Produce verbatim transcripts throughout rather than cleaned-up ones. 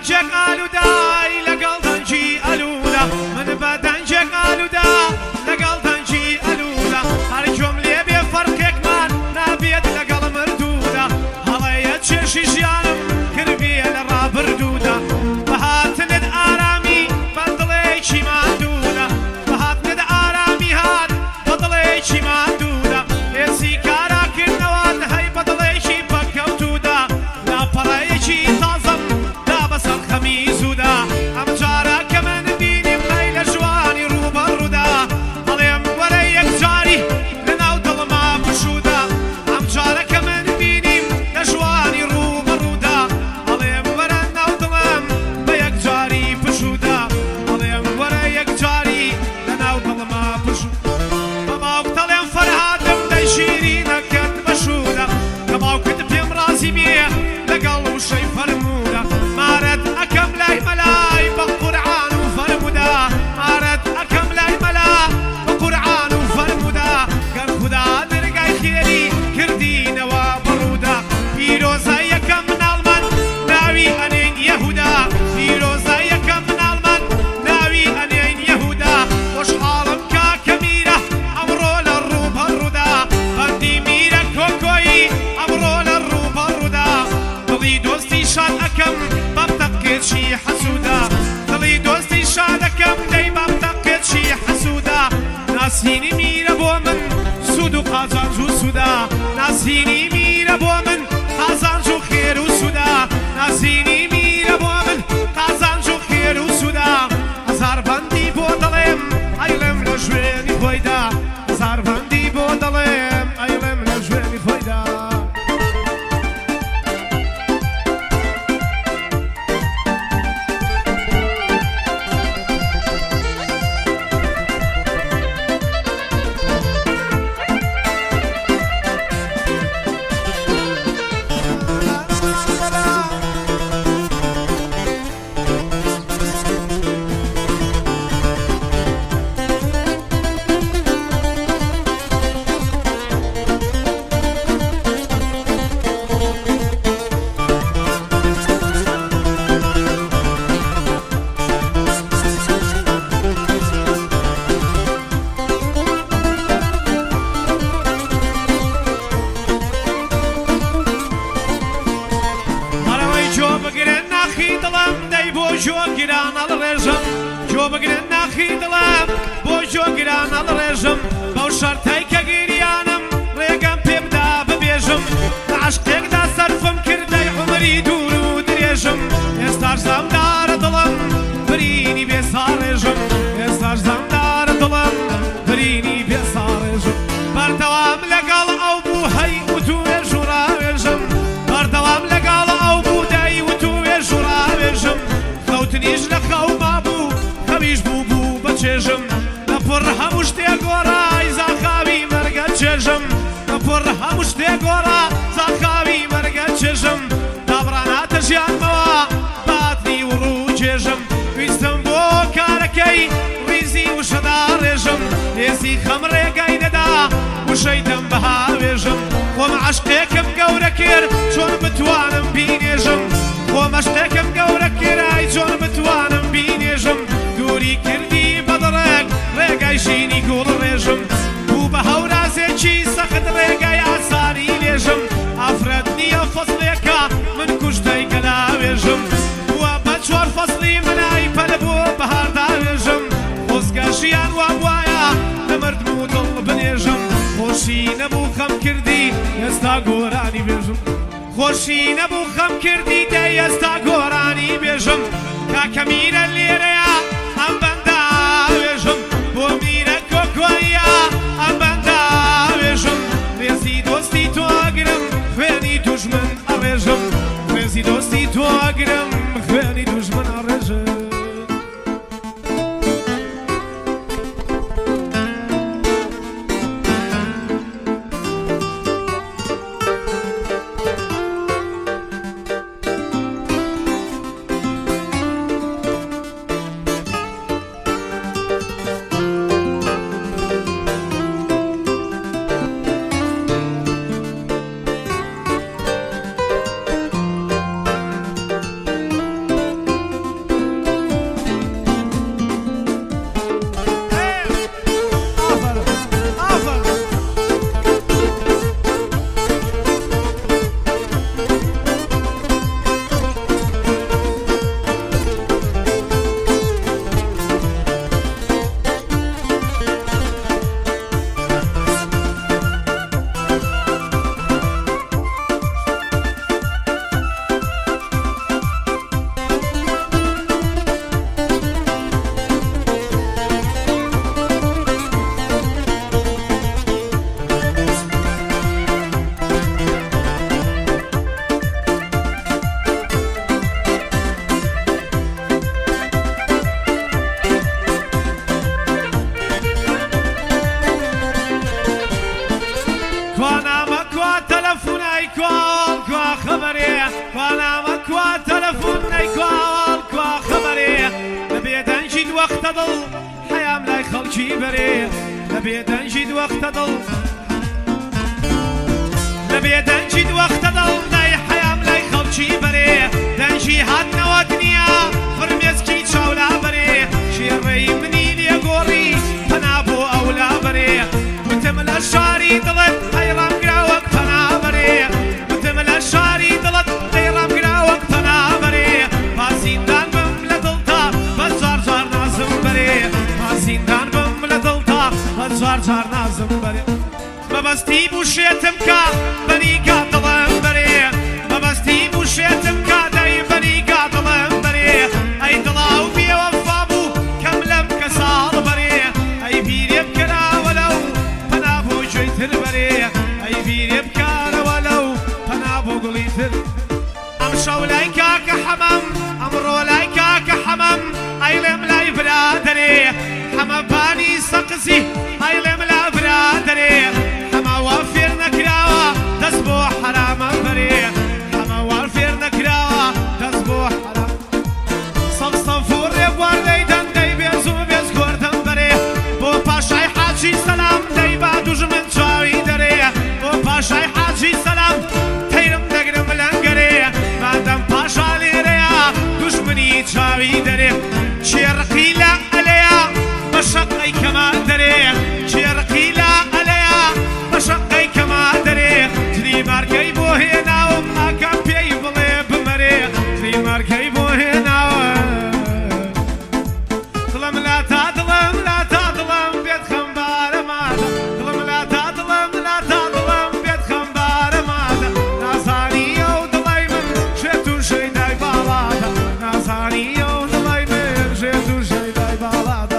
دەنجێک ئالوودای لەگەڵ دەنجی ئەلوودا من بە دەنجێک ئالوودا لەگەڵ دەنجی ئەلوودا هەر گوێم لێ بێ فەرقێکمان نابێت لەگەڵ مردوودا هەڵەیە چێشی ژیانم کردبیە لە ڕابردوودا بەهاتنت ئارامی بە دڵێکی ماندوودا بەهاتنت ئارامی هات بە دڵێکی ماندوودا هێزی کاراکردنەوەت هەی بە دڵێکی بەکەوتوودا لاپەڕەیەکی تازەم دا بەسەر خەمیزوودا ئەم جارە کە من بینیم هەی لە ژوانی ڕووبەڕوودا هەڵێم وەرە یەکجاری لەناو دڵما پشوودا ئەم جارە کە من بینیم لە ژوانی ڕووبەڕوودا هەڵێم وەرە ناو دڵم بە یەکجاری پشوودا هەڵێم وەرە یەکجاری لەناو دڵما پشوودا بە باوکتەڵێم فەرهادم دەی شیرینە کرد بەشوودا کە باوکت پێم ڕازی بێ لەگەڵ وشەی فەرموودا مارەت ئەکەم لای مەلای بە قورعان و فەرموودا مارەت ئەکەم لای مەلا بە قورعان و فەرموودا گەر خودا دەرگای خێری کردینەوە بڕوودا پیرۆزە یەکەم مناڵمان ناوی ئەنێن یەهودا پیرۆزە یەکەم مناڵمان ناوی ئەنێن یەهودا خۆشحاڵم کاکە میرە ئەمڕۆ لە ڕووبەڕوودا بەندی میرە کۆکۆیی ئەمڕۆ لە ڕووبەڕوودا دڵی دۆستی شاد ئەکەم بەم تەقێکی حەسوودا دڵی دۆستی شاد ئەکەم دەی بەم تەقێکی حەسوودا ناسینی میرە بۆ من سوود و قازانج و سوودا ناسینی میرە بۆ من قازانج و خێر و سوودا ناسینی میرە بۆ من قازانج و خێر و سوودا هەزار بەندی بۆ دەڵێم ئەیڵێم لە ژوێنی خۆیدا هەزار بەندی بۆ دەڵێم ئەیڵێم لە ژوێنی خۆیدا جۆگران هەڵڕێژم جۆ بگرن ناخی دڵم بۆ جۆگران هەڵڕێژم بەو شەرتەی کە گیریانم ڕێگەم پێ بدا ببێژم لە عەشقێکدا سەرفم کردەی عومری دوور و درێژم ئێستاش زەمدارە دڵم برینی بێ ساڕێژم ئێستاش زەمدارە دڵم برینی بێ ساڕێژم بەردەوام لەگەڵ ئەو بوو هەی وتوێژ و ڕاوێژم بەردەوام لەگەڵ ئەو بوو دەی وتوێژ و ڕاوێژم خەوتنیش لە خەوما بوو خەویش بوو بوو بە چێژم لە پڕ هەموو شتێک گۆڕای زاخاوی مەرگە چێژم لە پڕ هەموو شتێک گۆڕا زاخاوی مەرگە چێژم دابڕاناتە ژیانمەوە باتنی و ڕوو چێژم ویستم بۆ کارەکەی ویزی وشەدا ڕێژم هێزی خەم ڕێگای نەدا وشەی دەم بەهاوێژم خۆم عەشقێکم گەورە کرد چۆن بتوانم بینێژم خۆمە شتێکم گەورە کرای چۆن بتوانم بینێژم دووری کردی بەدڕێک ڕێگای ژینی گوڵ ڕێژم بوو بە هەورازێکی سەخت ڕێگای ئاسانی لێژم ئافرەت نییە فەسڵێکە من کوشتەی گەلاوێژم وە بە چوار فەسڵی منای پەلە بۆ بەهارداوێژم خۆزگە ژیان وام وایە لە مردم و دڵ بنێژم خۆشی نەبوو خەم کردی ئێستا گۆرانی بێژم خۆشی نەبوو خەم کردی دەی ئێستا گۆرانی بێژم کاکە میرە لێرەیە ئەم بەندە وێژم بۆ میرە کۆکۆیە ئەم بەندە وێژم ڕێزی دۆستی تۆگرم خوێنی دوژمن ئەڕێژم ڕێزی دۆستی تۆگرم خوێنی دوژمن ئەڕێژم وەختە دڵ حەیام لای خەڵکی بەرێ لە بێدەنجی وەختە دڵ لە بێدەنجی وەختە دڵ لای حەیام لای خەڵکی بەرێ دەنجی هاتنەوە دنیا فرمێسکی چاولا بەرێ شێڕەی منی لێگۆڕی پەنا بۆ ئەولا بەرێ وتم لە شاری دڵت هەیڕام گراوەک پەنا بەرێ وتم لە شاری دڵت هەیڕام گراوەک پەنا بەرێ بازیندان بم لە دڵتا بە جار جار نازم بەرێ بازیندان بم لە دڵتا بە جار جار نازم بەرێ بەبەستی بوشێتم کا بەریگا دڵم بەرێ بەبەستی بوشێتم کا دەی بەریگا دڵم بەرێ ئەی دڵاو بێوەفا بوو کەم لەم کە ساڵ بەرێ ئەی بیرێ بکەراوە لەو پەنا بۆ جۆی تر بەرێ ئەی بیرێ بکارەوە لەو پەنا بۆ گوڵی تر ئەم شەو لای کاکە حەمەم ئەمڕۆ لای کاکە حەمەم ئەیڵێم لای برادەرێ حەمەبانی سەقزی ئەیڵێم لا برادەرێ حەمەوە فێر نەکراوە دەست بۆ حەرامە بەرێ حەمەوە فێر نەکراوە دەست بۆ حەرام سەڵ سەف و ڕێبوار دەیدەن دەی بێز و بێز گۆردەم بەرێ بۆ پاشای حاجی سەلام دەی با دوژمن چاوی دەرێ بۆ پاشای حاجی سەلام تەیرم دەگرم لەنگەرێ مادەم پاشا لێرەیە دوژمنی چاوی دەرێ چێڕقی لە ئەلەیە بە شەقەی کەما دەرێ چێڕقی لە ئەلەیە بە شەقەی کەما دەرێ جلی مارکەی بۆ هێناوم ئاکەم پێی بڵێ بمەرێ جلی مارکەی بۆ هێناوە دڵم لا تا دڵم لا تا دڵم بێت خەمبارە مادە دڵم لا تا دڵم لا تا دڵم بێت خەمبارە مادە نازانی ئەو دڵی من شێت و شەیدای باڵادە نازانی ئەو دڵی من شێت و شەیدای باڵادە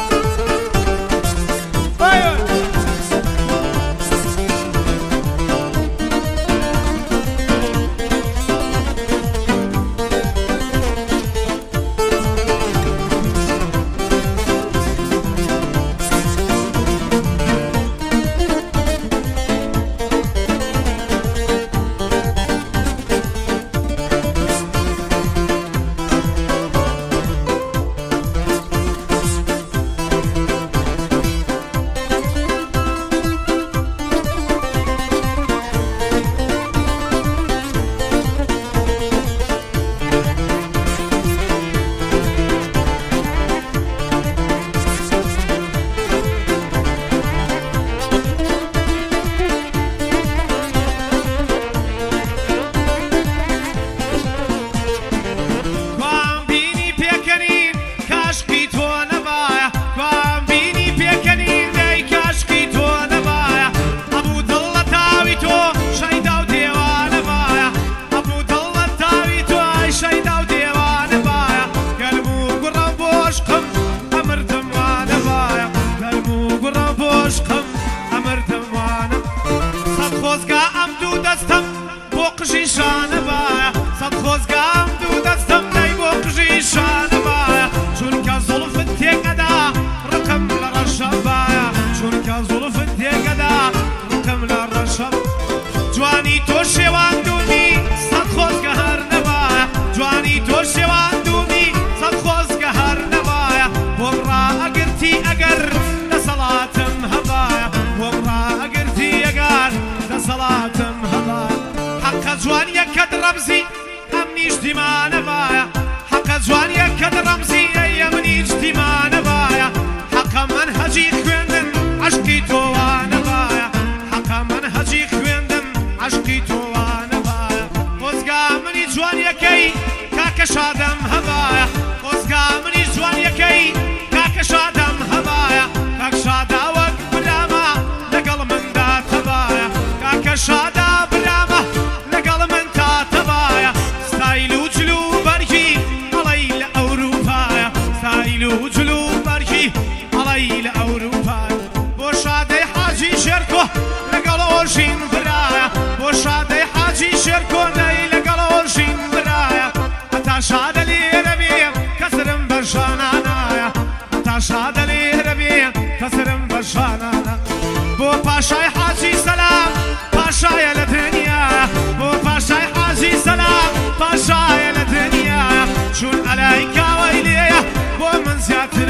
جوانی تۆ شێواندومی سەد خۆزگە هەر نەبایە جوانی تۆ شێواندومی سەد خۆزگە هەر نەبایە بۆم ڕائەگرتی ئەگەر دەسەڵاتم هەبایە بۆم ڕائەگرتی ئەگەر دەسەڵاتم هەبایە حەقە جوانیەکەت ڕەمزی ئەم نیشتیمانەبایە حەقە جوانیەکەت ڕەمزی ئەیە منیش دیمانەبایە حەقە منهەجی خوێندن عەشقی تۆوانەبایە حەقە منهەجی خوێندن عشقی تۆوانەبایە خۆزگا منی جوانیەکەی کاکە شادەم هەبایە خۆزگا منی جوانیەکەی کاکە شادەم هەبایە کاک شادا وەک برامە لەگەڵ مندا تەبایە کاکە شادا برامە لەگەڵ من تا تەبایە ستایل و جلو بەرگی ئەڵەی لە ئەوروپایە ستایل و جلو بەرگی ئەڵەی لە ئەوروپایە بۆ شادەی حاجی شێرکۆ لەگەڵ ئۆژین برایە بۆ شادەی حاجی شێرکۆنەی لەگەڵ ئۆژین برایە هەتا شادە لێرە بێ کەسرم بەشانانایە هەتا شادە لێرە بێ کەسرم بەشانانە بۆ پاشای حاجی سەلام پاشایە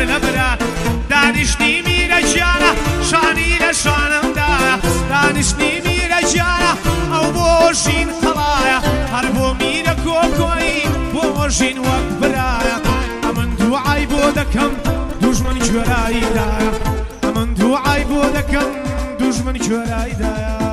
لبرا دانشني ميرا جانا شاني لشانم دايا دانشني ميرا جانا او بوشين خلايا هربو ميرا كوكوي بوشين وكبرايا امن دوعاي بودكم دجمن جوراي دايا امن دوعاي بودكم دجمن جوراي دايا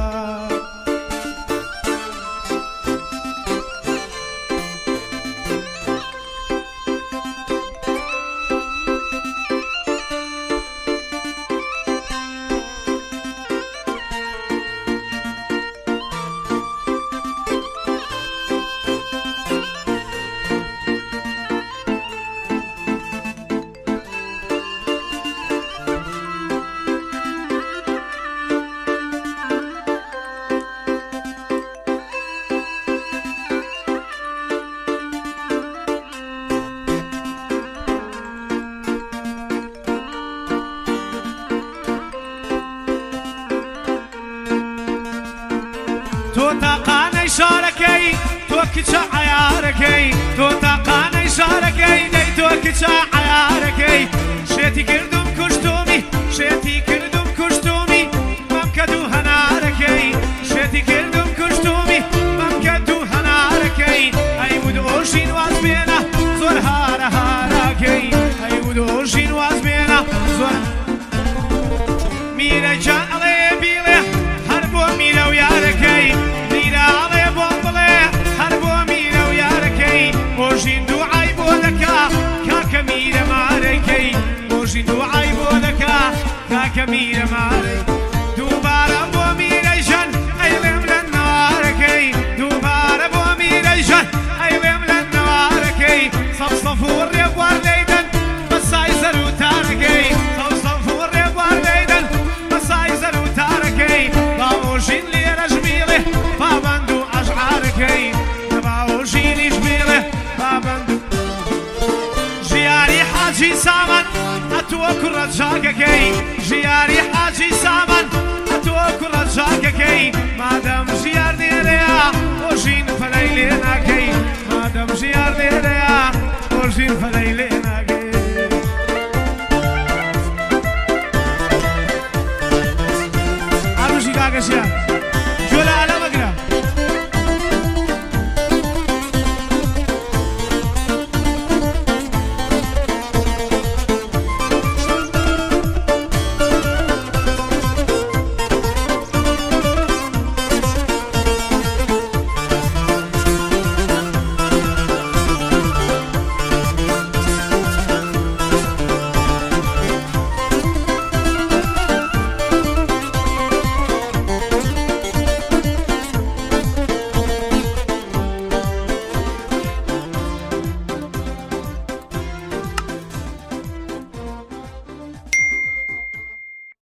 تو تاقاني شاركي تو كتشا عياركي تو تاقاني شاركي دي تو كتشا عياركي شيتي كردم كشتومي شيتي كردم كشتومي ممكدو هناركي شيتي كردم كشتومي ممكدو هناركي اي ودوشين وازبينا زور هارا هاراكي اي ودوشين وازبينا زور ميرا جان علي بيلي هربو ميرا وياركي موجين دوعاي بودكا كاكمير ماركي موجين دوعاي بودكا كاكمير ماركي دوبارا بومير جن ايلم للنواركي دوبارا بومير جن ايلم للنواركي صفصفوا الريب وارديدن بسايزر وتاركي صفصفوا الريب وارديدن بسايزر وتاركي باوجين لي رجميله بابندو اشعاركي باوجين جميله جياري حاجي سامن اتوك رجاككي جياري حاجي سامن اتوك رجاككي مادام جيار ديريا وجين فليليناكي مادام جيار ديريا وجين فليليناكي